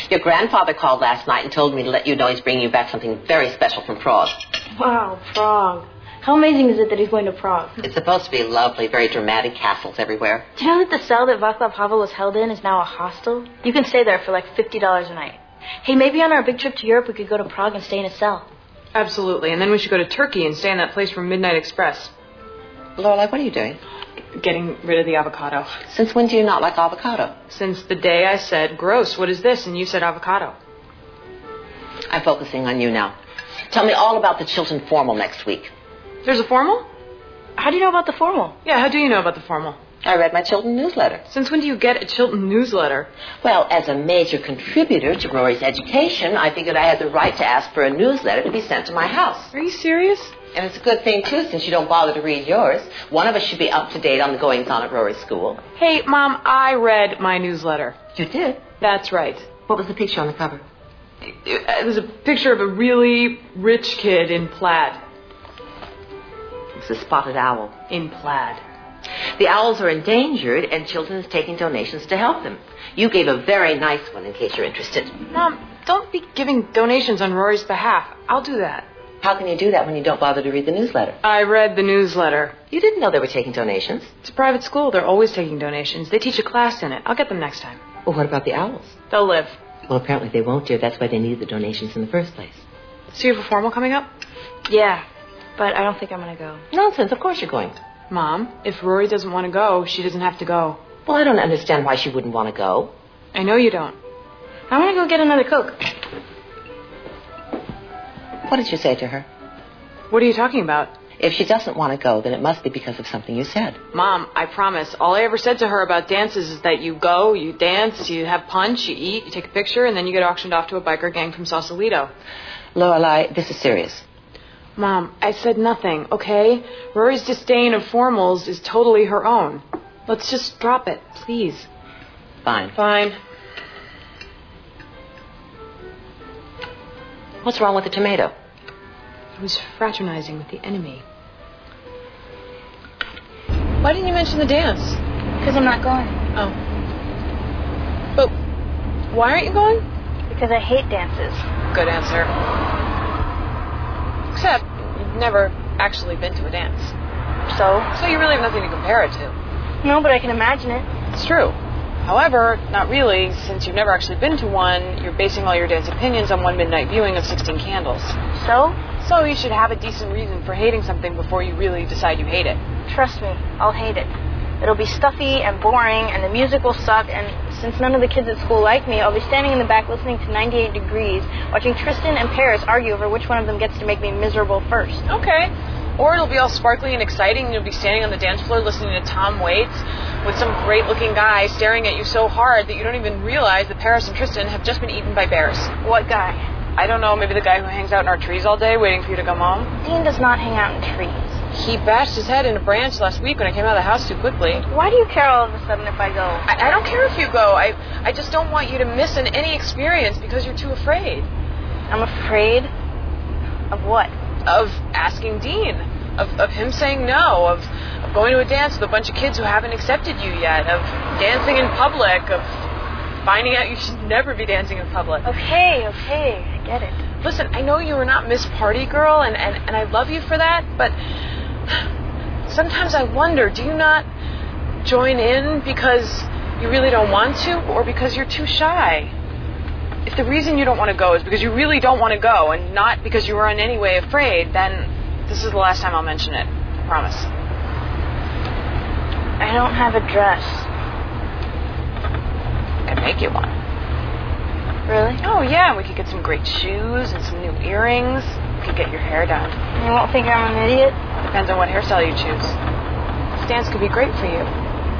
Your grandfather called last night and told me to let you know he's bringing you back something very special from Prague. Wow, Prague. How amazing is it that he's going to Prague? It's supposed to be lovely, very dramatic castles everywhere. Do you know that the cell that Václav Havel was held in is now a hostel? You can stay there for like $50 a night. Hey, maybe on our big trip to Europe we could go to Prague and stay in a cell. Absolutely, and then we should go to Turkey and stay in that place from Midnight Express. Lorelai, what are you doing? Getting rid of the avocado. Since when do you not like avocado? Since the day I said, gross, what is this? And you said avocado. I'm focusing on you now. Tell me all about the Chilton formal next week. There's a formal? How do you know about the formal? Yeah, how do you know about the formal? I read my Chilton newsletter. Since when do you get a Chilton newsletter? Well, as a major contributor to Rory's education, I figured I had the right to ask for a newsletter to be sent to my house. Are you serious? And it's a good thing, too, since you don't bother to read yours. One of us should be up to date on the goings-on at Rory's school. Hey, Mom, I read my newsletter. You did? That's right. What was the picture on the cover? It was a picture of a really rich kid in plaid. It's a spotted owl. In plaid. The owls are endangered, and Chilton is taking donations to help them. You gave a very nice one, in case you're interested. Mom, don't be giving donations on Rory's behalf. I'll do that. How can you do that when you don't bother to read the newsletter? I read the newsletter. You didn't know they were taking donations. It's a private school. They're always taking donations. They teach a class in it. I'll get them next time. Well, what about the owls? They'll live. Well, apparently they won't, dear. That's why they needed the donations in the first place. So you have a formal coming up? Yeah, but I don't think I'm going to go. Nonsense. Of course you're going. Mom, if Rory doesn't want to go, she doesn't have to go. Well, I don't understand why she wouldn't want to go. I know you don't. I want to go get another Coke. What did you say to her? What are you talking about? If she doesn't want to go, then it must be because of something you said. Mom, I promise. All I ever said to her about dances is that you go, you dance, you have punch, you eat, you take a picture, and then you get auctioned off to a biker gang from Sausalito. Lorelai, this is serious. Mom, I said nothing, okay? Rory's disdain of formals is totally her own. Let's just drop it, please. Fine. Fine. What's wrong with the tomato? I was fraternizing with the enemy. Why didn't you mention the dance? Because I'm not going. Oh. But why aren't you going? Because I hate dances. Good answer. Except you've never actually been to a dance. So you really have nothing to compare it to. No, but I can imagine it. It's true. However, not really, since you've never actually been to one, you're basing all your dance opinions on one midnight viewing of 16 Candles. So you should have a decent reason for hating something before you really decide you hate it. Trust me, I'll hate it. It'll be stuffy and boring, and the music will suck, and since none of the kids at school like me, I'll be standing in the back listening to 98 Degrees, watching Tristan and Paris argue over which one of them gets to make me miserable first. Okay. Or it'll be all sparkly and exciting, and you'll be standing on the dance floor listening to Tom Waits with some great-looking guy staring at you so hard that you don't even realize that Paris and Tristan have just been eaten by bears. What guy? I don't know, maybe the guy who hangs out in our trees all day waiting for you to come home? Dean does not hang out in trees. He bashed his head in a branch last week when I came out of the house too quickly. Why do you care all of a sudden if I go? I don't care if you go. I just don't want you to miss any experience because you're too afraid. I'm afraid? Of what? Of asking Dean. Of him saying no. Of going to a dance with a bunch of kids who haven't accepted you yet. Of dancing in public. Of finding out you should never be dancing in public. Okay, I get it. Listen, I know you were not Miss Party Girl, and I love you for that, but sometimes I wonder, do you not join in because you really don't want to, or because you're too shy? If the reason you don't want to go is because you really don't want to go, and not because you are in any way afraid, then this is the last time I'll mention it. I promise. I don't have a dress. I can make you one. Really? Oh, yeah. We could get some great shoes and some new earrings. We could get your hair done. You won't think I'm an idiot? Depends on what hairstyle you choose. This dance could be great for you.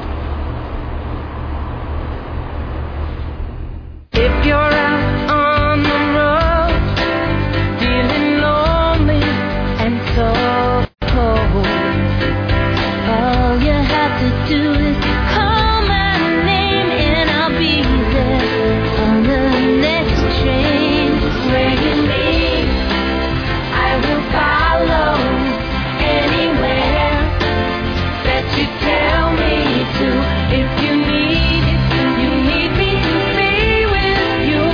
If you're out on the road, feeling lonely and so cold, all you have to do is call my name and I'll be there on the next train. Where you lead, I will follow anywhere that you tell me to. If you need me to be with you,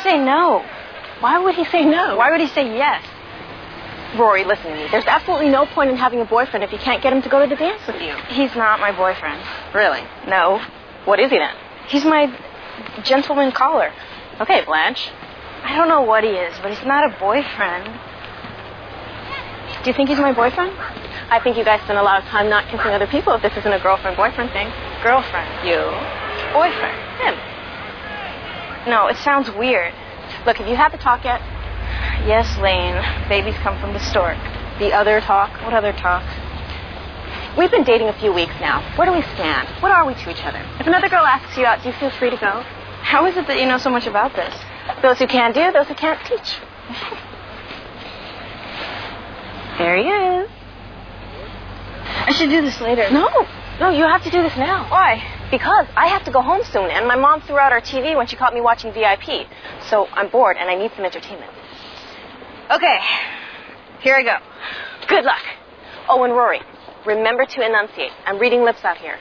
say no? Why would he say no? Why would he say yes? Rory, listen to me. There's absolutely no point in having a boyfriend if you can't get him to go to the dance with you. He's not my boyfriend. Really? No. What is he then? He's my gentleman caller. Okay, Blanche. I don't know what he is, but he's not a boyfriend. Do you think he's my boyfriend? I think you guys spend a lot of time not kissing other people if this isn't a girlfriend-boyfriend thing. Girlfriend. You. Boyfriend. Him. No, it sounds weird. Look, have you had the talk yet? Yes, Lane. Babies come from the stork. The other talk? What other talk? We've been dating a few weeks now. Where do we stand? What are we to each other? If another girl asks you out, do you feel free to go? How is it that you know so much about this? Those who can do, those who can't teach. There he is. I should do this later. No, you have to do this now. Why? Because I have to go home soon, and my mom threw out our TV when she caught me watching VIP. So I'm bored, and I need some entertainment. Okay, here I go. Good luck. Oh, and Rory, remember to enunciate. I'm reading lips out here.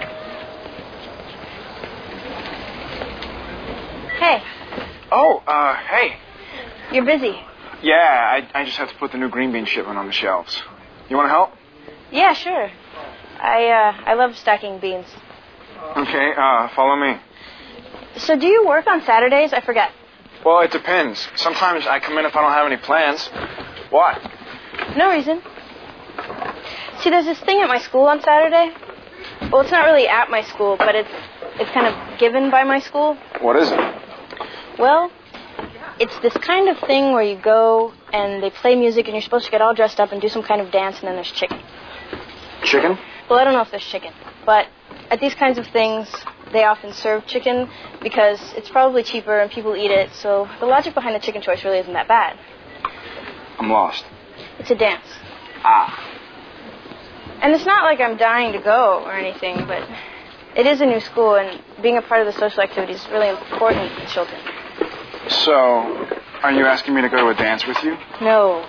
Hey, Oh, hey. you're busy. Yeah, I just have to put the new green bean shipment on the shelves. You want to help? Yeah, sure. I love stacking beans. Okay, follow me. So do you work on Saturdays? I forget. Well, it depends. Sometimes I come in if I don't have any plans. Why? No reason. See, there's this thing at my school on Saturday. Well, it's not really at my school, but it's kind of given by my school. What is it? Well, it's this kind of thing where you go and they play music and you're supposed to get all dressed up and do some kind of dance, and then there's chicken. Chicken? Well, I don't know if there's chicken, but at these kinds of things, they often serve chicken because it's probably cheaper and people eat it, so the logic behind the chicken choice really isn't that bad. I'm lost. It's a dance. Ah. And it's not like I'm dying to go or anything, but it is a new school, and being a part of the social activity is really important to children. So, are you asking me to go to a dance with you? No.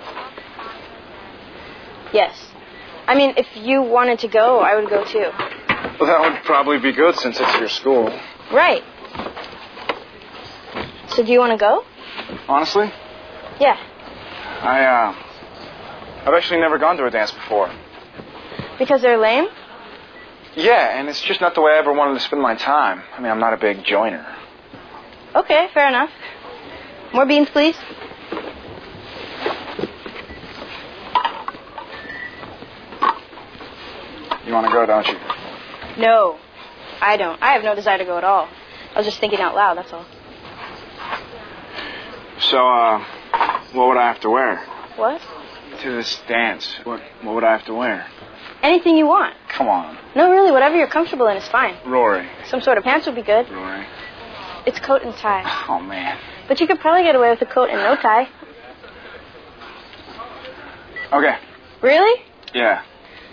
Yes. I mean, if you wanted to go, I would go too. Well, that would probably be good since it's your school. Right. So do you want to go? Honestly? Yeah. I've actually never gone to a dance before. Because they're lame? Yeah, and it's just not the way I ever wanted to spend my time. I mean, I'm not a big joiner. Okay, fair enough. More beans, please. You want to go, don't you? No, I don't. I have no desire to go at all. I was just thinking out loud, that's all. So, what would I have to wear? What? To this dance. What would I have to wear? Anything you want. Come on. No, really, whatever you're comfortable in is fine. Rory. Some sort of pants would be good. Rory. It's coat and tie. Oh, man. But you could probably get away with a coat and no tie. Okay. Really? Yeah.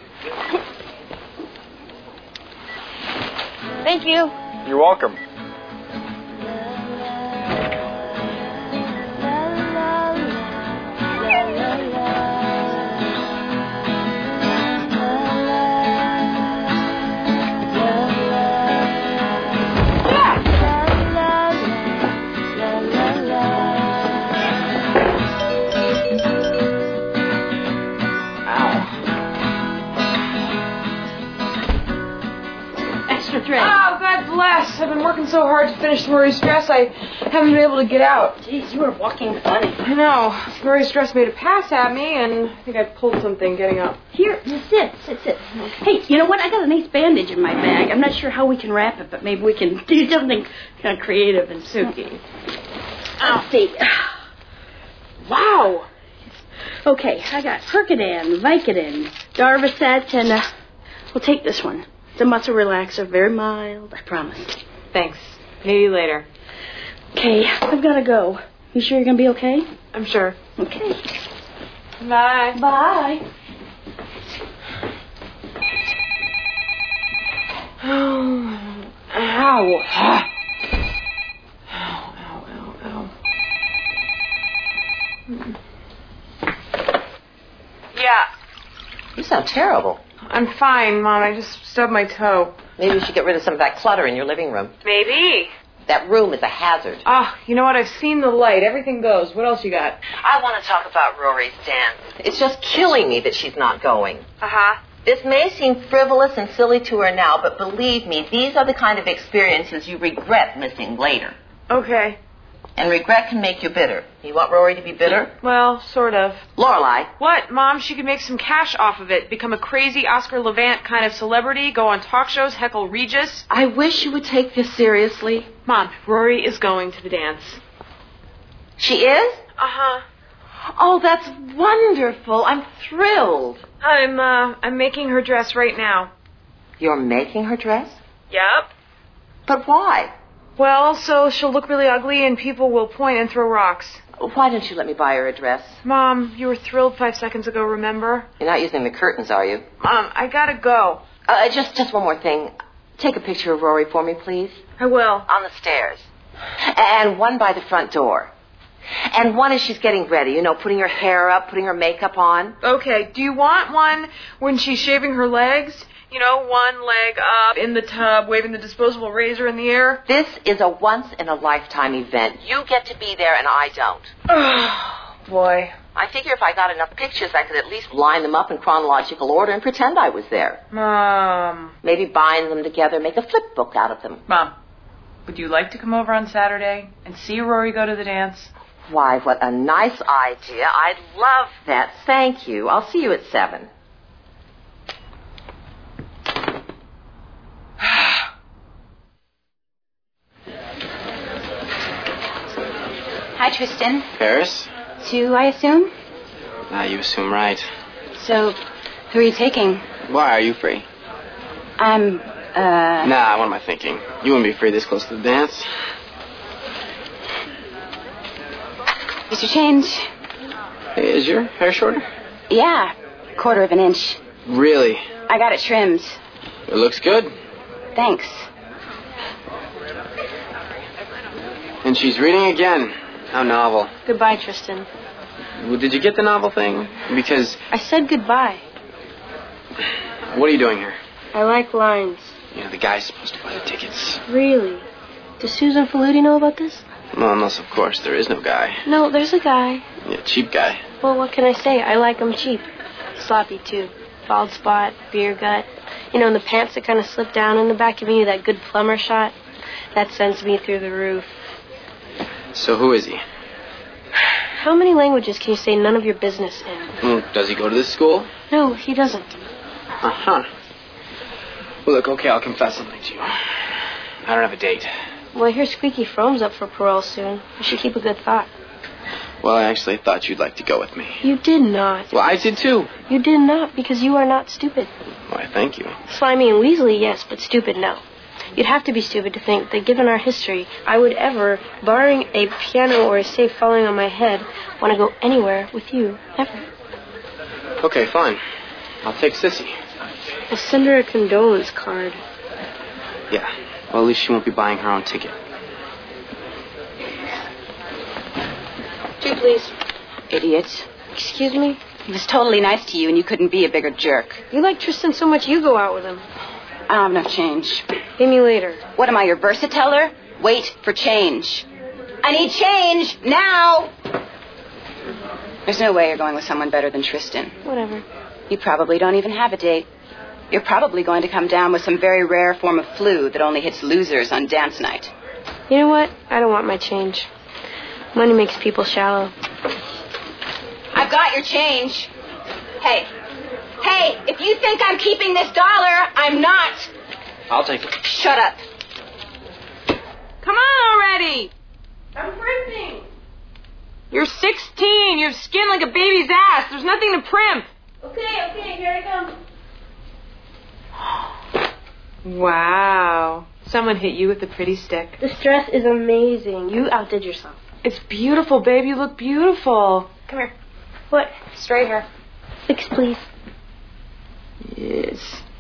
Thank you. You're welcome. Oh, God bless. I've been working so hard to finish Murray's dress, I haven't been able to get out. Jeez, you were walking funny. I know. Murray's dress made a pass at me, and I think I pulled something getting up. Here, sit. Hey, you know what? I got a nice bandage in my bag. I'm not sure how we can wrap it, but maybe we can do something kind of creative and spooky. Let's see. Wow. Okay, I got Percodan, Vicodin, Darvocet, and we'll take this one. It's a muscle relaxer, very mild, I promise. Thanks. Maybe later. Okay, I've got to go. You sure you're going to be okay? I'm sure. Okay. Bye. Bye. Ow. Ow. Yeah. You sound terrible. I'm fine, Mom. I just stubbed my toe. Maybe you should get rid of some of that clutter in your living room. Maybe. That room is a hazard. You know what? I've seen the light. Everything goes. What else you got? I want to talk about Rory's dance. It's just killing me that she's not going. Uh-huh. This may seem frivolous and silly to her now, but believe me, these are the kind of experiences you regret missing later. Okay. And regret can make you bitter. You want Rory to be bitter? Well, sort of. Lorelei. What, Mom? She could make some cash off of it, become a crazy Oscar Levant kind of celebrity, go on talk shows, heckle Regis. I wish you would take this seriously. Mom, Rory is going to the dance. She is? Uh-huh. Oh, that's wonderful. I'm thrilled. I'm making her dress right now. You're making her dress? Yep. But why? Well, so she'll look really ugly and people will point and throw rocks. Why didn't you let me buy her a dress? Mom, you were thrilled 5 seconds ago, remember? You're not using the curtains, are you? Mom, I gotta go. Just one more thing. Take a picture of Rory for me, please. I will. On the stairs. And one by the front door. And one as she's getting ready, you know, putting her hair up, putting her makeup on. Okay, do you want one when she's shaving her legs? You know, one leg up in the tub, waving the disposable razor in the air? This is a once-in-a-lifetime event. You get to be there and I don't. Oh, boy. I figure if I got enough pictures, I could at least line them up in chronological order and pretend I was there. Mom. Maybe bind them together, make a flip book out of them. Mom, would you like to come over on Saturday and see Rory go to the dance? Why, what a nice idea. I'd love that. Thank you. I'll see you at 7. Hi, Tristan. Paris? 2, I assume? You assume right. So, who are you taking? Why, are you free? I'm, Nah, what am I thinking? You wouldn't be free this close to the dance. Here's your change. Hey, is your hair shorter? Yeah, 1/4 of an inch. Really? I got it trimmed. It looks good. Thanks. And she's reading again. How novel. Goodbye, Tristan. Well, did you get the novel thing? Because... I said goodbye. What are you doing here? I like lines. You know, the guy's supposed to buy the tickets. Really? Does Susan Faludi know about this? Well, unless, of course, there is no guy. No, there's a guy. Yeah, cheap guy. Well, what can I say? I like him cheap. Sloppy, too. Bald spot, beer gut. You know, and the pants that kind of slip down in the back, giving you that good plumber shot. That sends me through the roof. So who is he? How many languages can you say none of your business in? Well, does he go to this school? No, he doesn't. Uh-huh. Well, look, okay, I'll confess something to you. I don't have a date. Well, I hear Squeaky Frome's up for parole soon. You should keep a good thought. Well, I actually thought you'd like to go with me. You did not. Well, I did too. You did not, because you are not stupid. Why, thank you. Slimy and Weasley, yes, but stupid, no. You'd have to be stupid to think that given our history, I would ever, barring a piano or a safe falling on my head, want to go anywhere with you. Ever. Okay, fine. I'll take Sissy. I'll send her a condolence card. Yeah. Well, at least she won't be buying her own ticket. 2, please. Idiot. Excuse me? He was totally nice to you and you couldn't be a bigger jerk. You like Tristan so much you go out with him. I don't have enough change. Pay me later. What am I, your Versateller? Wait for change. I need change now! There's no way you're going with someone better than Tristan. Whatever. You probably don't even have a date. You're probably going to come down with some very rare form of flu that only hits losers on dance night. You know what? I don't want my change. Money makes people shallow. I've got your change. Hey, if you think I'm keeping this dollar, I'm not. I'll take it. Shut up. Come on already! I'm primping. You're 16. You have skin like a baby's ass. There's nothing to primp. Okay, here I come. Wow. Someone hit you with a pretty stick. This dress is amazing. You outdid yourself. It's beautiful, babe. You look beautiful. Come here. What? Straight hair. 6, please. Yes.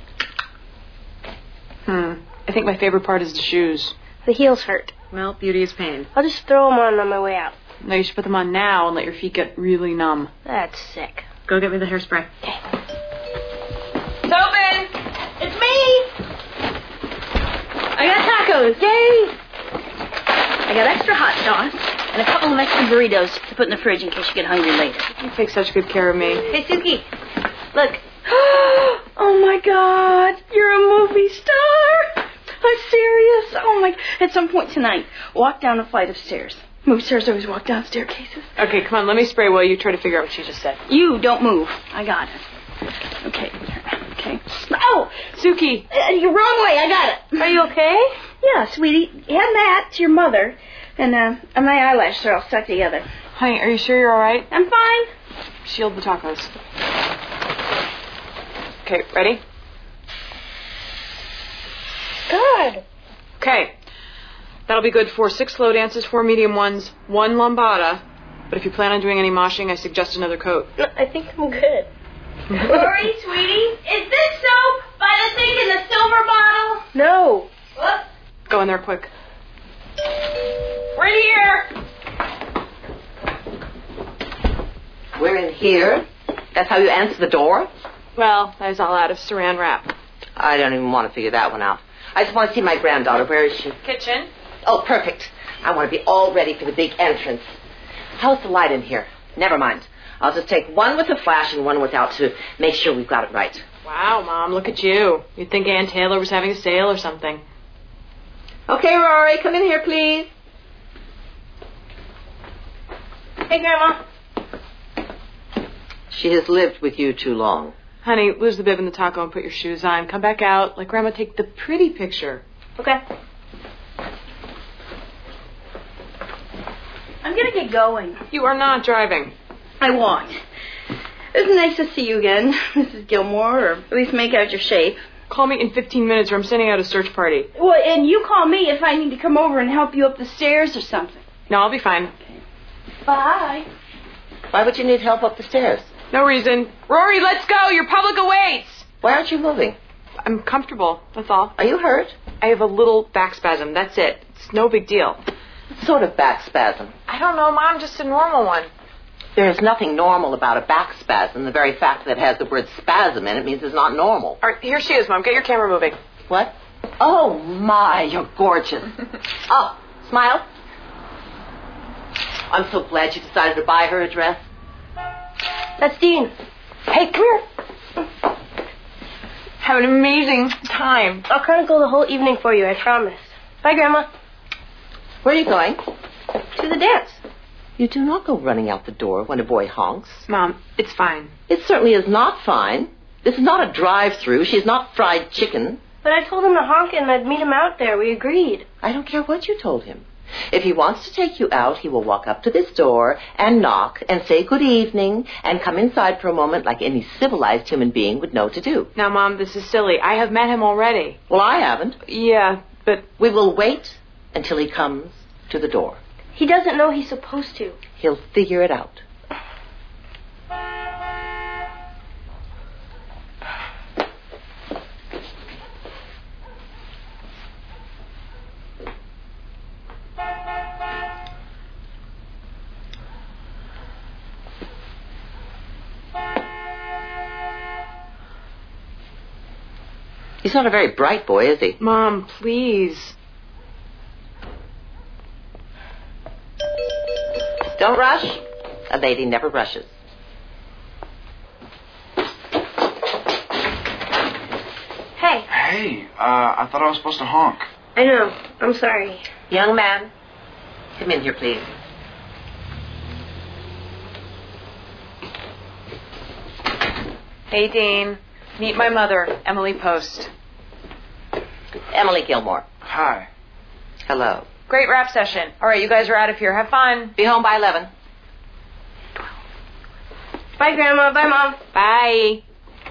I think my favorite part is the shoes. The heels hurt. Well, beauty is pain. I'll just throw them on my way out. No, you should put them on now and let your feet get really numb. That's sick. Go get me the hairspray. Okay. It's open! It's me! I got tacos. Yay! I got extra hot sauce and a couple of extra burritos to put in the fridge in case you get hungry later. You take such good care of me. Hey, Suki, look. Oh, my God. You're a movie star. I'm serious. Oh, my. At some point tonight, walk down a flight of stairs. Movie stars always walk down staircases. Okay, come on, let me spray while you try to figure out what she just said. You don't move. I got it. Okay. Oh! Suki! You're wrong way. I got it. Are you okay? Yeah, sweetie. Hand that to your mother. And my eyelashes are all stuck together. Honey, are you sure you're all right? I'm fine. Shield the tacos. Okay, ready? God. Okay. That'll be good for 6 slow dances, 4 medium ones, 1 lambada. But if you plan on doing any moshing, I suggest another coat. No, I think I'm good. Rory, sweetie, is this soap by the thing in the silver bottle? No. What? Go in there quick. We're here. We're in here? That's how you answer the door? Well, that is all out of saran wrap. I don't even want to figure that one out. I just want to see my granddaughter. Where is she? Kitchen. Oh, perfect. I want to be all ready for the big entrance. How's the light in here? Never mind. I'll just take one with a flash and one without to make sure we've got it right. Wow, Mom, look at you. You'd think Ann Taylor was having a sale or something. Okay, Rory, come in here, please. Hey, Grandma. She has lived with you too long. Honey, lose the bib and the taco and put your shoes on. Come back out. Let Grandma take the pretty picture. Okay. I'm going to get going. You are not driving. I walked. It was nice to see you again, Mrs. Gilmore, or at least make out your shape. Call me in 15 minutes or I'm sending out a search party. Well, and you call me if I need to come over and help you up the stairs or something. No, I'll be fine. Okay. Bye. Why would you need help up the stairs? No reason. Rory, let's go. Your public awaits. Why aren't you moving? I'm comfortable. That's all. Are you hurt? I have a little back spasm. That's it. It's no big deal. What sort of back spasm? I don't know, Mom. Just a normal one. There is nothing normal about a back spasm. The very fact that it has the word spasm in it means it's not normal. All right, here she is, Mom. Get your camera moving. What? Oh, my, you're gorgeous. Oh, smile. I'm so glad you decided to buy her a dress. That's Dean. Hey, come here. Have an amazing time. I'll chronicle the whole evening for you, I promise. Bye, Grandma. Where are you going? To the dance. You do not go running out the door when a boy honks. Mom, it's fine. It certainly is not fine. This is not a drive-through. She is not fried chicken. But I told him to honk and I'd meet him out there. We agreed. I don't care what you told him. If he wants to take you out, he will walk up to this door and knock and say good evening and come inside for a moment like any civilized human being would know to do. Now, Mom, this is silly. I have met him already. Well, I haven't. Yeah, but... We will wait until he comes to the door. He doesn't know he's supposed to. He'll figure it out. He's not a very bright boy, is he? Mom, please. Don't rush. A lady never rushes. Hey. Hey, I thought I was supposed to honk. I know. I'm sorry. Young man, come in here, please. Hey, Dean. Meet my mother, Emily Post. Emily Gilmore. Hi. Hello. Great rap session. All right, you guys are out of here. Have fun. Be home by 11. Bye, Grandma. Bye, Mom. Bye.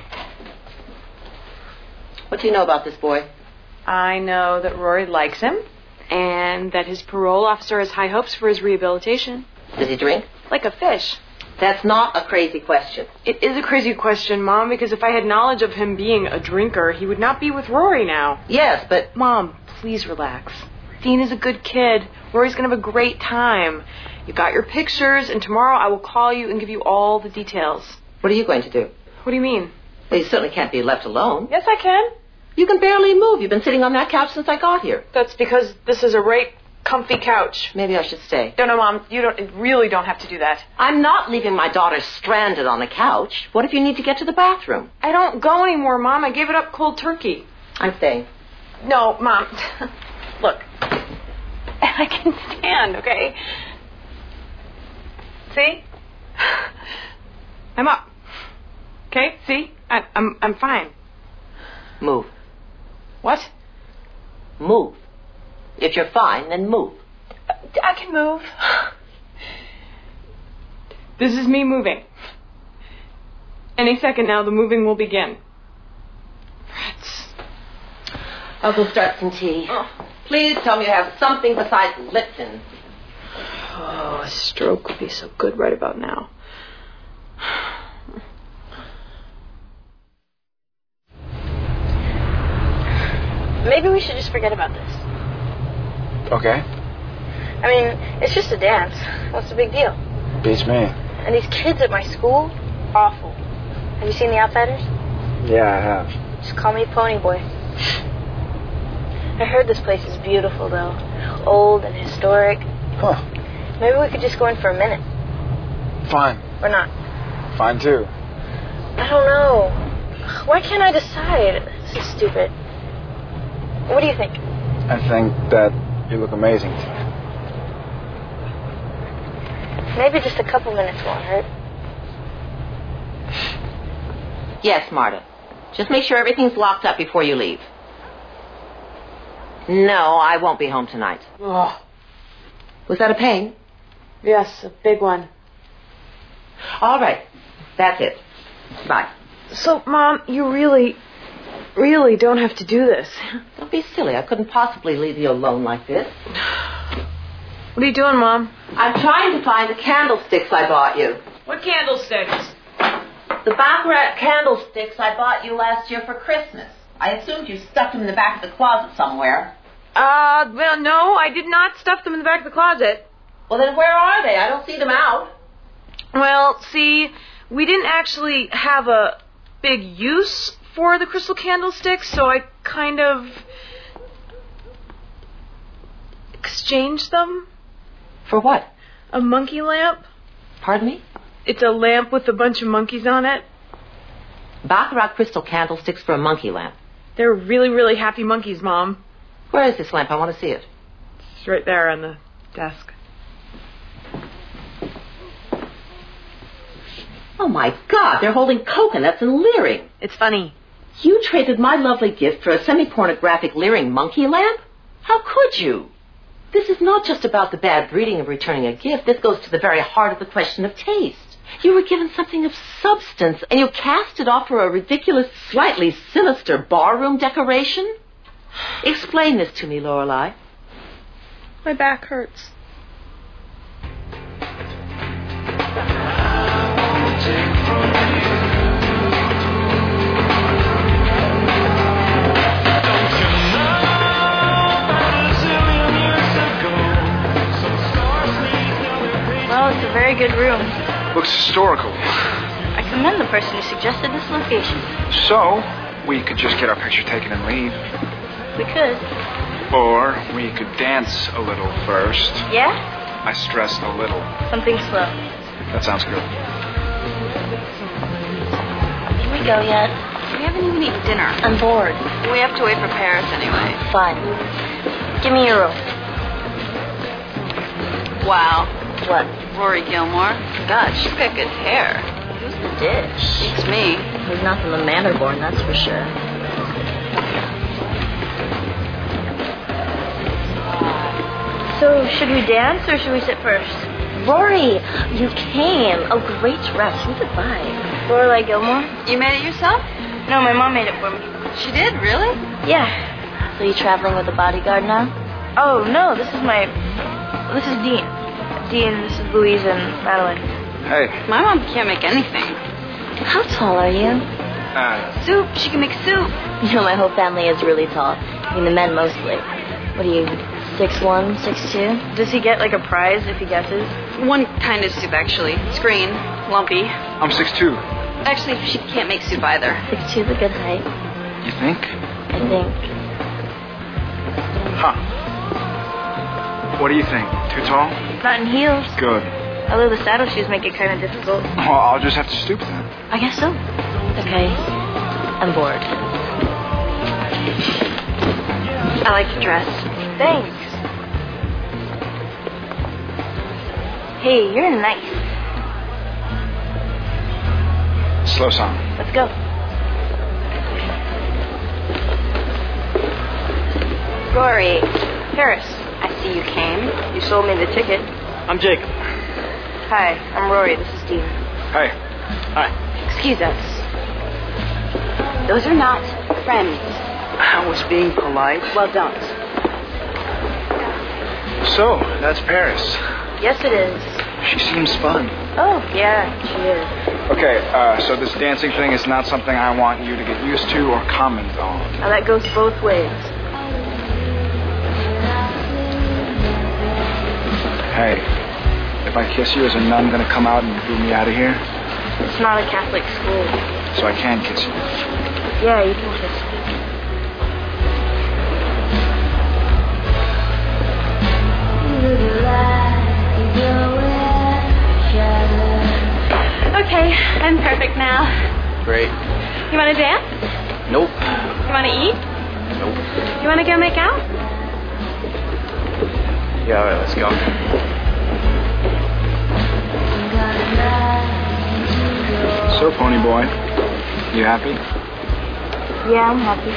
What do you know about this boy? I know that Rory likes him and that his parole officer has high hopes for his rehabilitation. Does he drink? Like a fish. That's not a crazy question. It is a crazy question, Mom, because if I had knowledge of him being a drinker, he would not be with Rory now. Yes, but... Mom, please relax. Dean is a good kid. Rory's going to have a great time. You got your pictures, and tomorrow I will call you and give you all the details. What are you going to do? What do you mean? Well, you certainly can't be left alone. Yes, I can. You can barely move. You've been sitting on that couch since I got here. That's because this is a rape comfy couch. Maybe I should stay. No, Mom, you really don't have to do that. I'm not leaving my daughter stranded on the couch. What if you need to get to the bathroom? I don't go anymore, Mom. I gave it up cold turkey. I'm staying. No, Mom. Look. I can stand, okay? See? I'm up. Okay? See? I'm fine. Move. What? Move. If you're fine, then move. I can move. This is me moving. Any second now, the moving will begin. Fritz. I'll go start some tea. Oh. Please tell me you have something besides Lipton. Oh, a stroke would be so good right about now. Maybe we should just forget about this. Okay. I mean, it's just a dance. What's the big deal? Beats me. And these kids at my school, awful. Have you seen The Outsiders? Yeah, I have. Just call me Pony Boy. I heard this place is beautiful, though. Old and historic. Huh. Maybe we could just go in for a minute. Fine. Or not. Fine, too. I don't know. Why can't I decide? This is stupid. What do you think? I think that you look amazing tonight. Maybe just a couple minutes won't hurt. Yes, Marta. Just make sure everything's locked up before you leave. No, I won't be home tonight. Oh. Was that a pain? Yes, a big one. All right. That's it. Bye. So, Mom, you really don't have to do this. Don't be silly. I couldn't possibly leave you alone like this. What are you doing, Mom? I'm trying to find the candlesticks I bought you. What candlesticks? The Baccarat candlesticks I bought you last year for Christmas. I assumed you stuck them in the back of the closet somewhere. Well, no, I did not stuff them in the back of the closet. Well, then where are they? I don't see them out. Well, see, we didn't actually have a big use for the crystal candlesticks, so I kind of exchanged them. For what? A monkey lamp. Pardon me? It's a lamp with a bunch of monkeys on it. Baccarat crystal candlesticks for a monkey lamp. They're really, really happy monkeys, Mom. Where is this lamp? I want to see it. It's right there on the desk. Oh, my God. They're holding coconuts and leering. It's funny. You traded my lovely gift for a semi-pornographic leering monkey lamp? How could you? This is not just about the bad breeding of returning a gift. This goes to the very heart of the question of taste. You were given something of substance, and you cast it off for a ridiculous, slightly sinister barroom decoration? Explain this to me, Lorelei. My back hurts. Well, it's a very good room. Looks historical. I commend the person who suggested this location. So, we could just get our picture taken and leave. We could. Or we could dance a little first. Yeah? I stressed a little. Something slow. That sounds good. Can we go yet? We haven't even eaten dinner. I'm bored. We have to wait for Paris anyway. Fine. Give me your room. Wow. What? Rory Gilmore. God, she's got good hair. Who's the dish? It's me. He's not from the Manderborn, that's for sure. So, should we dance or should we sit first? Rory, you came. Oh, great dress. Who's it by? Lorelei Gilmore. You made it yourself? No, my mom made it for me. She did, really? Yeah. So you traveling with a bodyguard now? Oh, no, this is Dean. Dean, this is Louise and Madeline. Hey. My mom can't make anything. How tall are you? Soup. She can make soup. You know, my whole family is really tall. I mean, the men mostly. What are you, 6'1", 6'2"? Does he get, like, a prize if he guesses? One kind of soup, actually. It's green, lumpy. I'm 6'2". Actually, she can't make soup either. 6'2" is a good height. You think? I think. Huh. What do you think? Too tall? Not in heels. Good. Although the saddle shoes make it kind of difficult. Well, I'll just have to stoop then. I guess so. Okay. I'm bored. I like your dress. Thanks. Hey, you're nice. Slow song. Let's go. Rory. Paris. I see you came. You sold me the ticket. I'm Jacob. Hi, I'm Rory. This is Steve. Hey. Hi. Excuse us. Those are not friends. I was being polite. Well, don't. So, that's Paris. Yes, it is. She seems fun. Oh, yeah, she is. Okay, so this dancing thing is not something I want you to get used to or comment on. Now, that goes both ways. Hey, if I kiss you, is a nun gonna come out and boot me out of here? It's not a Catholic school. So I can kiss you. Yeah, you can kiss me. Okay, I'm perfect now. Great. You want to dance? Nope. You want to eat? Nope. You want to go make out? Yeah, all right, let's go. So, pony boy, you happy? Yeah, I'm happy.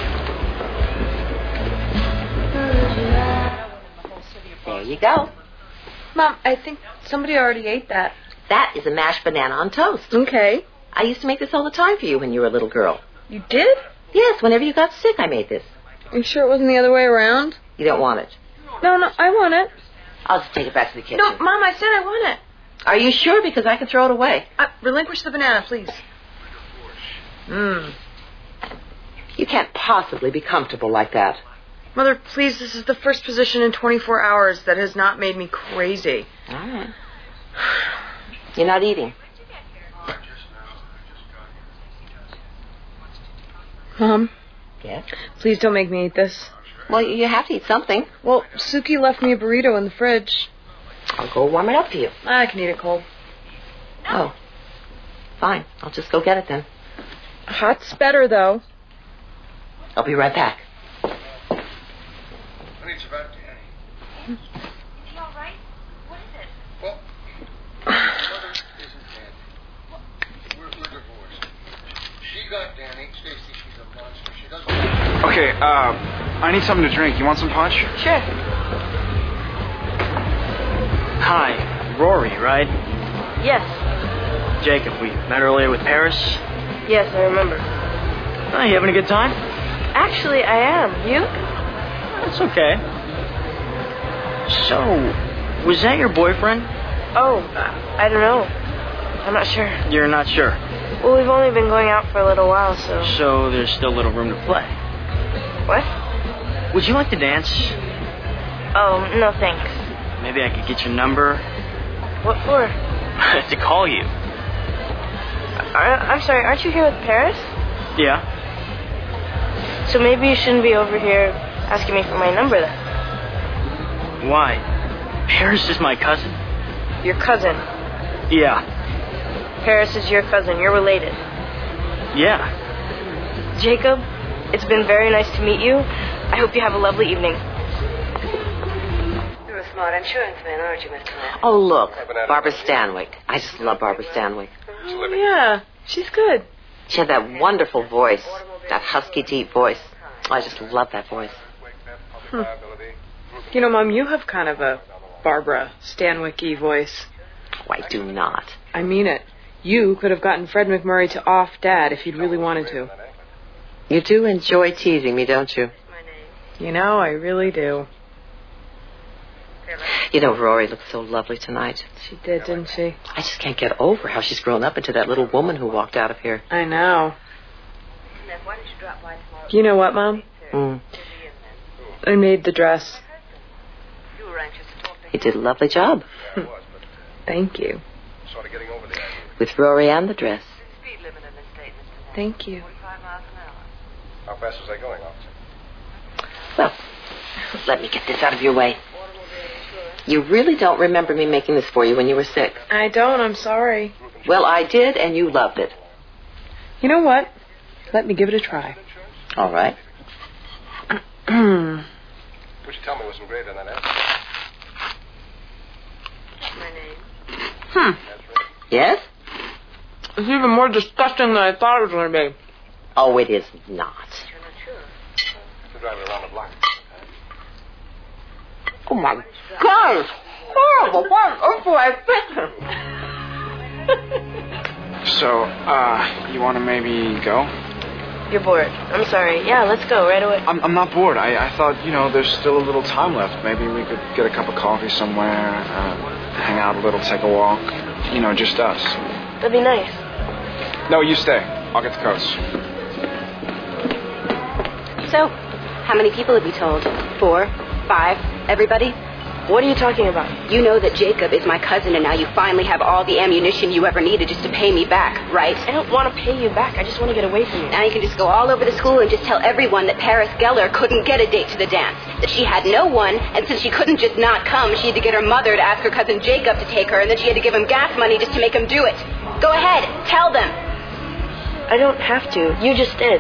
There you go. Mom, I think somebody already ate that. That is a mashed banana on toast. Okay. I used to make this all the time for you when you were a little girl. You did? Yes, whenever you got sick, I made this. Are you sure it wasn't the other way around? You don't want it. No, I want it. I'll just take it back to the kitchen. No, Mom, I said I want it. Are you sure? Because I can throw it away. Relinquish the banana, please. You can't possibly be comfortable like that. Mother, please, this is the first position in 24 hours that has not made me crazy. All right. You're not eating. Mom? Yes? Please don't make me eat this. Well, you have to eat something. Well, Suki left me a burrito in the fridge. I'll go warm it up for you. I can eat it cold. Oh. Fine. I'll just go get it then. Hot's better, though. I'll be right back. Honey, it's about Danny. Is he all right? What is it? Well, his mother isn't dead. We're divorced. She got Danny. Stacy, she's a monster. She doesn't... Okay, I need something to drink. You want some punch? Sure. Hi, Rory, right? Yes. Jacob, we met earlier with Paris. Yes, I remember. Oh, you having a good time? Actually, I am. You? That's okay. So, was that your boyfriend? Oh, I don't know. I'm not sure. You're not sure. Well, we've only been going out for a little while, so... So there's still little room to play. What? Would you like to dance? Oh, no thanks. Maybe I could get your number. What for? To call you. I'm sorry, aren't you here with Paris? Yeah. So maybe you shouldn't be over here asking me for my number then. Why? Paris is my cousin. Your cousin. Yeah. Paris is your cousin. You're related. Yeah. Jacob, it's been very nice to meet you. I hope you have a lovely evening. You're a smart insurance man, aren't you, Mr. Mann? Oh, look. Barbara Stanwyck. I just love Barbara Stanwyck. Oh, yeah. She's good. She had that wonderful voice. That husky, deep voice. Oh, I just love that voice. You know, Mom, you have kind of a Barbara Stanwyck-y voice. Oh, I do not. I mean it. You could have gotten Fred McMurray to off Dad if you'd really wanted to. You do enjoy teasing me, don't you? You know, I really do. You know, Rory looked so lovely tonight. She did, didn't she? I just can't get over how she's grown up into that little woman who walked out of here. I know. Why don't you drop by tomorrow? You know what, Mom? Mm. I made the dress. You were anxious to talk to him. You did a lovely job. Thank you. Sort of getting over the idea. With Rory and the dress. Speed limit in this state, Mr. Mann. Thank you. 45 miles an hour. How fast was I going, officer? Well, let me get this out of your way. You really don't remember me making this for you when you were sick. I don't. I'm sorry. Well, I did, and you loved it. You know what? Let me give it a try. All right. What you tell me was engraved on that apple. My name. That's right. Yes? It's even more disgusting than I thought it was going to be. Oh, it is not. You're not sure. To drive it around the block. Oh, my God. It's horrible. What do I fix So, you want to maybe go? You're bored. I'm sorry. Yeah, let's go right away. I'm not bored. I thought, there's still a little time left. Maybe we could get a cup of coffee somewhere, hang out a little, take a walk. Just us. That'd be nice. No, you stay. I'll get the coats. So, how many people have you told? 4? 5? Everybody? What are you talking about? You know that Jacob is my cousin, and now you finally have all the ammunition you ever needed just to pay me back, right? I don't want to pay you back. I just want to get away from you. Now you can just go all over the school and just tell everyone that Paris Geller couldn't get a date to the dance, that she had no one, and since she couldn't just not come, she had to get her mother to ask her cousin Jacob to take her, and then she had to give him gas money just to make him do it. Go ahead, tell them. I don't have to. You just did.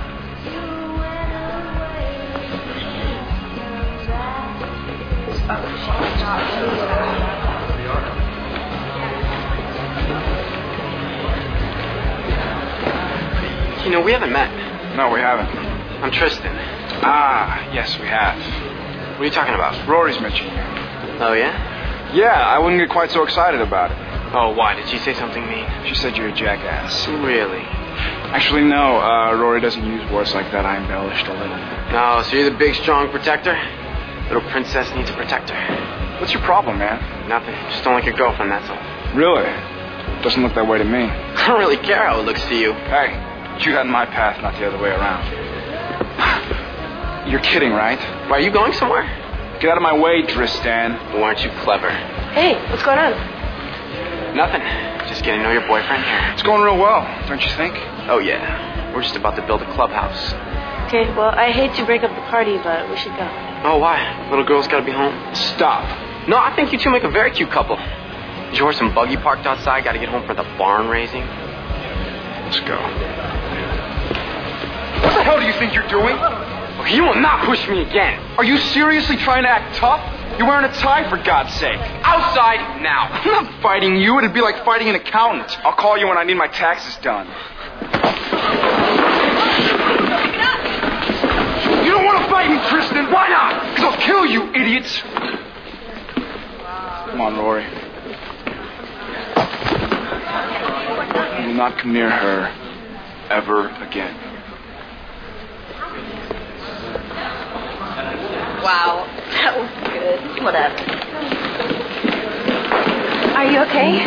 We haven't met. No, we haven't. I'm Tristan. Ah, yes, we have. What are you talking about? Rory's met you. Oh, yeah? Yeah, I wouldn't get quite so excited about it. Oh, why? Did she say something mean? She said you're a jackass. Really? Actually, no. Rory doesn't use words like that. I embellished a little. No, so you're the big, strong protector? Little princess needs a protector. What's your problem, man? Nothing. Just don't like your girlfriend, that's all. Really? Doesn't look that way to me. I don't really care how it looks to you. Hey, you got in my path, not the other way around. You're kidding, right? Why, are you going somewhere? Get out of my way, Tristan. Well, aren't you clever? Hey, what's going on? Nothing. Just getting to know your boyfriend here. It's going real well, don't you think? Oh, yeah. We're just about to build a clubhouse. Okay, well, I hate to break up the party, but we should go. Oh, why? Little girl's gotta be home. Stop. No, I think you two make a very cute couple. Is your horse and buggy parked outside? Gotta get home for the barn raising? Let's go. What the hell do you think you're doing? Okay, you will not push me again. Are you seriously trying to act tough? You're wearing a tie, for God's sake. Outside now. I'm not fighting you. It'd be like fighting an accountant. I'll call you when I need my taxes done. You don't want to fight me, Tristan. Why not? Because I'll kill you, idiots. Come on, Rory. You will not come near her ever again. Wow, that was good. Whatever. Are you okay?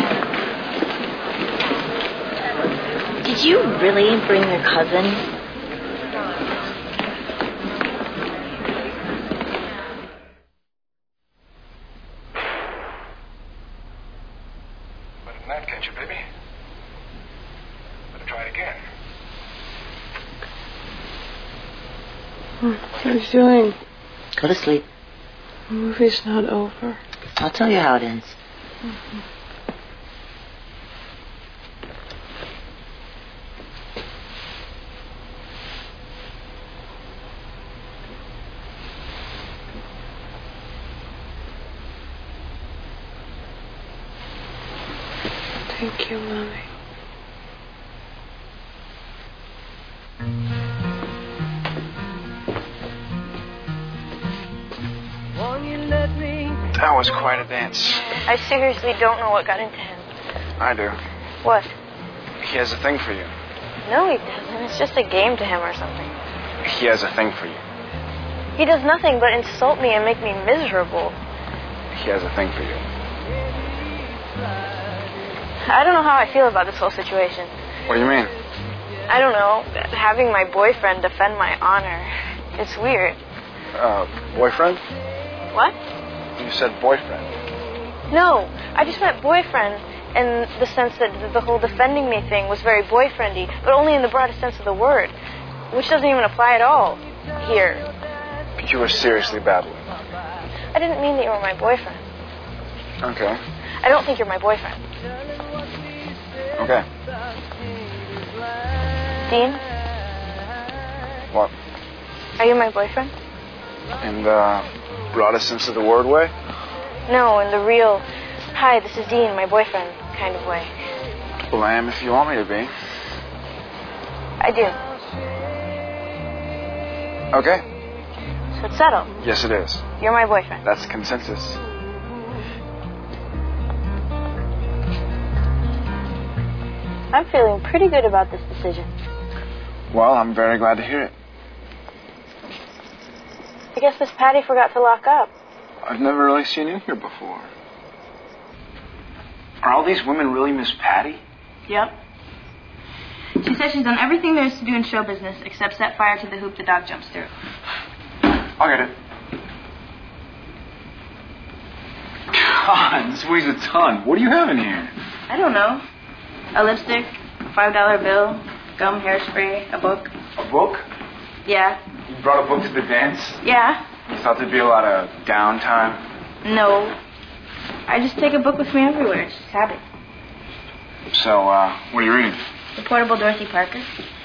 Did you really bring your cousin? Better than that, can't you, baby? Better try it again. What are you doing? Go to sleep. The movie's not over. I'll tell you how it ends. Mm-hmm. Thank you, Mommy. That was quite a dance. I seriously don't know what got into him. I do. What? He has a thing for you. No, he doesn't. It's just a game to him or something. He has a thing for you. He does nothing but insult me and make me miserable. He has a thing for you. I don't know how I feel about this whole situation. What do you mean? I don't know. Having my boyfriend defend my honor. It's weird. Boyfriend? What? You said boyfriend. No, I just meant boyfriend in the sense that the whole defending me thing was very boyfriendy, but only in the broadest sense of the word, which doesn't even apply at all here. You were seriously babbling. I didn't mean that you were my boyfriend. Okay. I don't think you're my boyfriend. Okay. Dean, What? are you my boyfriend? In the broadest sense of the word way? No, in the real, hi, this is Dean, my boyfriend kind of way. Well, I am if you want me to be. I do. Okay. So it's settled. Yes, it is. You're my boyfriend. That's consensus. I'm feeling pretty good about this decision. Well, I'm very glad to hear it. I guess Miss Patty forgot to lock up. I've never really seen you in here before. Are all these women really Miss Patty? Yep. She says she's done everything there is to do in show business except set fire to the hoop the dog jumps through. I'll get it. God, this weighs a ton. What do you have in here? I don't know. A lipstick, a $5 bill, gum, hairspray, a book. A book? Yeah. You brought a book to the dance? Yeah. You thought there'd be a lot of downtime? No. I just take a book with me everywhere. It's just habit. So, what are you reading? The Portable Dorothy Parker.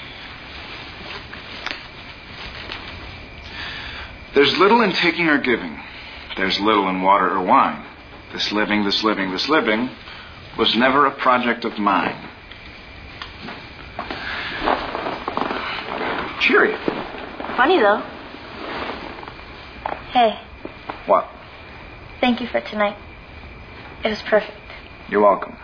There's little in taking or giving. There's little in water or wine. This living was never a project of mine. Cheery. Funny, though. Hey, What? thank you for tonight. It was perfect. You're welcome.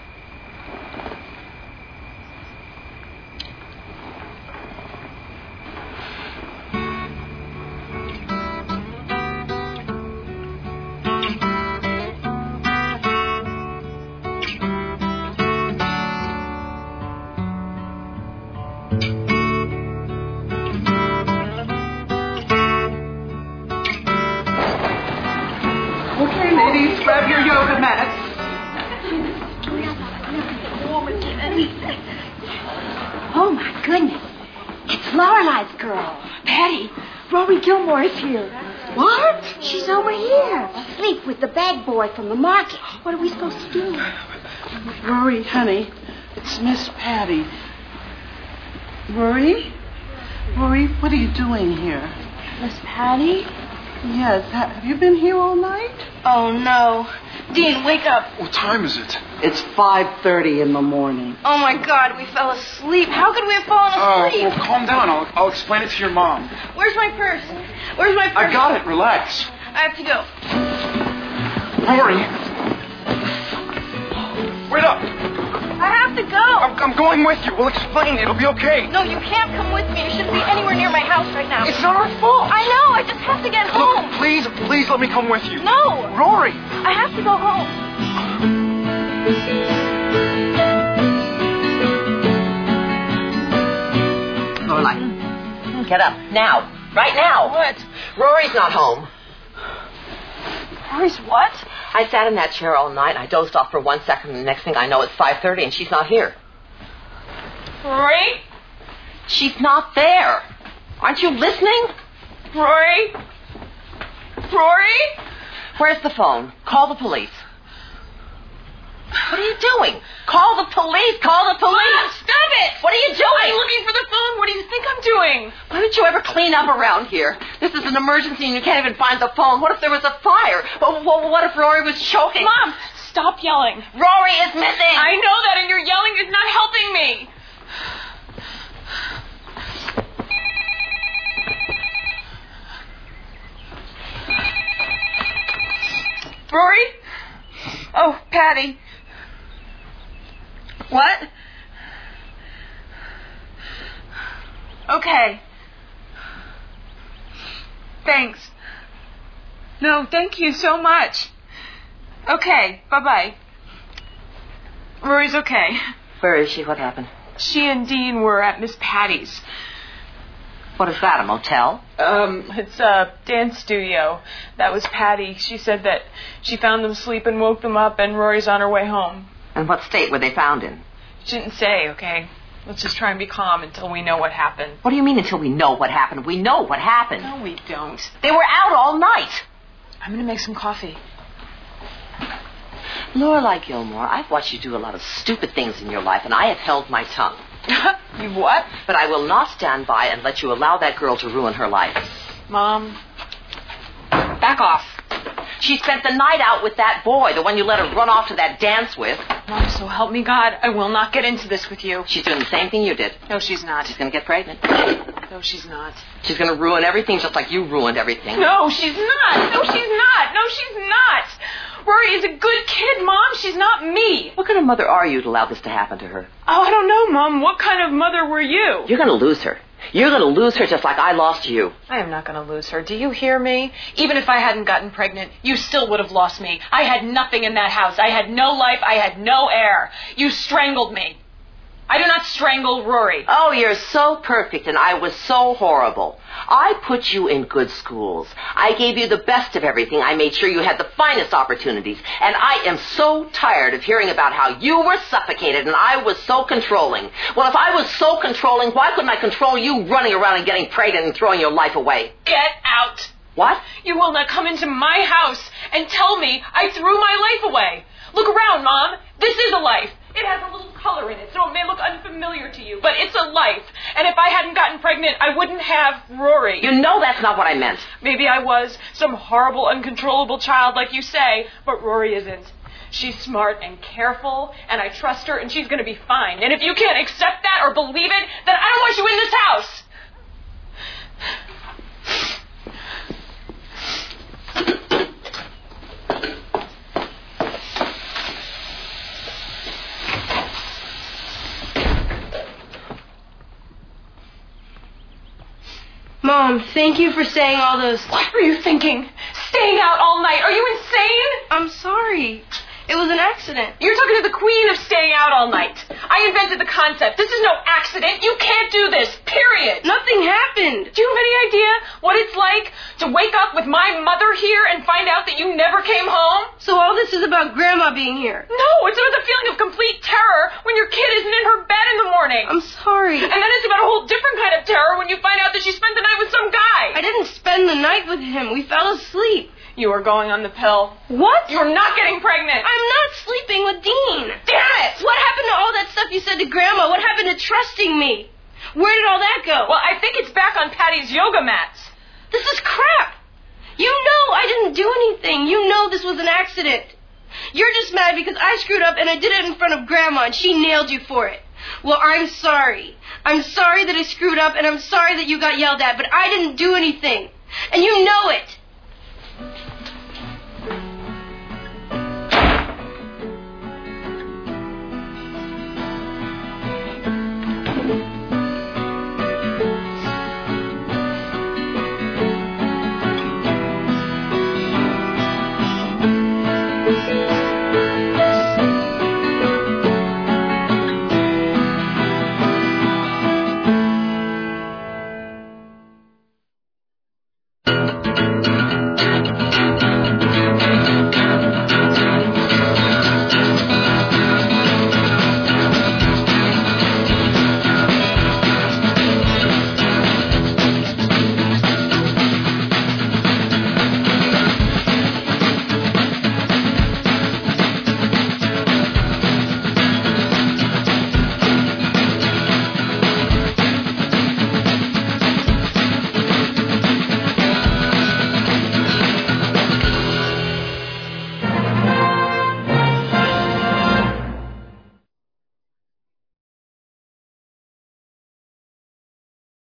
Okay, ladies, grab your yoga mats. Oh, my goodness. It's Lorelei's girl. Patty, Rory Gilmore is here. What? She's over here, asleep with the bag boy from the market. What are we supposed to do? Rory, honey, it's Miss Patty. Rory? Rory, what are you doing here? Miss Patty? Yes, have you been here all night? Oh, no. Dean, wake up. What time is it? It's 5:30 in the morning. Oh, my God, we fell asleep. How could we have fallen asleep? Well, calm down. I'll explain it to your mom. Where's my purse? Where's my purse? I got it. Relax. I have to go. Rory. Wait up. I have to go. I'm going with you. We'll explain. It'll be okay. No, you can't come with me. You shouldn't be anywhere near my house right now. It's not our fault. I know. I just have to get home. Look, please let me come with you. No. Rory. I have to go home. Lorelai, get up. Now. Right now. What? Rory's not home. Rory's what? I sat in that chair all night, and I dozed off for 1 second, and the next thing I know, it's 5:30, and she's not here. Rory? She's not there. Aren't you listening? Rory? Rory? Where's the phone? Call the police. What are you doing? Call the police! Call the police! Mom, stop it! What are you doing? I'm looking for the phone. What do you think I'm doing? Why don't you ever clean up around here? This is an emergency and you can't even find the phone. What if there was a fire? What if Rory was choking? Mom, stop yelling. Rory is missing! I know that, and your yelling is not helping me. Rory? Oh, Patty. What? Okay. Thanks. No, thank you so much. Okay, bye-bye. Rory's okay. Where is she? What happened? She and Dean were at Miss Patty's. What is that, a motel? It's a dance studio. That was Patty. She said that she found them sleeping, woke them up, and Rory's on her way home. And what state were they found in? She didn't say, okay? Let's just try and be calm until we know what happened. What do you mean until we know what happened? We know what happened. No, we don't. They were out all night. I'm going to make some coffee. Lorelai Gilmore, I've watched you do a lot of stupid things in your life, and I have held my tongue. You what? But I will not stand by and let you allow that girl to ruin her life. Mom, back off. She spent the night out with that boy, the one you let her run off to that dance with. Mom, so help me God, I will not get into this with you. She's doing the same thing you did. No, she's not. She's going to get pregnant. No, she's not. She's going to ruin everything just like you ruined everything. No, she's not. No, she's not. No, she's not. Rory is a good kid, Mom. She's not me. What kind of mother are you to allow this to happen to her? Oh, I don't know, Mom. What kind of mother were you? You're going to lose her. You're going to lose her just like I lost you. I am not going to lose her. Do you hear me? Even if I hadn't gotten pregnant, you still would have lost me. I had nothing in that house. I had no life. I had no air. You strangled me. I do not strangle Rory. Oh, you're so perfect, and I was so horrible. I put you in good schools. I gave you the best of everything. I made sure you had the finest opportunities. And I am so tired of hearing about how you were suffocated and I was so controlling. Well, if I was so controlling, why couldn't I control you running around and getting pregnant and throwing your life away? Get out. What? You will not come into my house and tell me I threw my life away. Look around, Mom. This is a life. It has a little color in it, so it may look unfamiliar to you, but it's a life. And if I hadn't gotten pregnant, I wouldn't have Rory. You know that's not what I meant. Maybe I was some horrible, uncontrollable child like you say, but Rory isn't. She's smart and careful, and I trust her, and she's going to be fine. And if you can't accept that or believe it, then I don't want you in this house. Mom, thank you for saying all those... What were you thinking? Staying out all night? Are you insane? I'm sorry. It was an accident. You're talking to the queen of staying out all night. I invented the concept. This is no accident. You can't do this, period. Nothing happened. Do you have any idea what it's like to wake up with my mother here and find out that you never came home? So all this is about Grandma being here? No, it's about the feeling of complete terror when your kid isn't in her bed in the morning. I'm sorry. And then it's about a whole different kind of terror when you find out that she spent the night with some guy. I didn't spend the night with him. We fell asleep. You are going on the pill. What? You're not getting pregnant. I'm not sleeping with Dean. Damn it! What happened to all that stuff you said to Grandma? What happened to trusting me? Where did all that go? Well, I think it's back on Patty's yoga mats. This is crap. You know I didn't do anything. You know this was an accident. You're just mad because I screwed up and I did it in front of Grandma and she nailed you for it. Well, I'm sorry. I'm sorry that I screwed up and I'm sorry that you got yelled at, but I didn't do anything. And you know it.